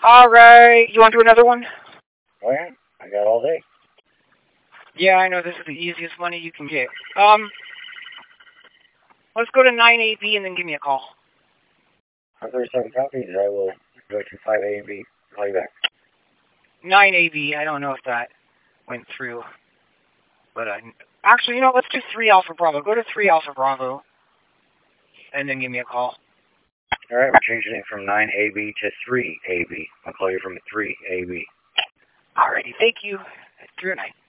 Alright, you want to do another one? Oh yeah, I got all day. Yeah, I know, this is the easiest money you can get. Let's go to 9AB and then give me a call. For 37 copies, I will go to 5A and B. Call you back. 9AB, I don't know if that went through. But, actually, you know, let's do 3 Alpha Bravo. Go to 3 Alpha Bravo. And then give me a call. Alright, we're changing it from 9AB to 3AB. I'll call you from 3AB. Alrighty, thank you. 309.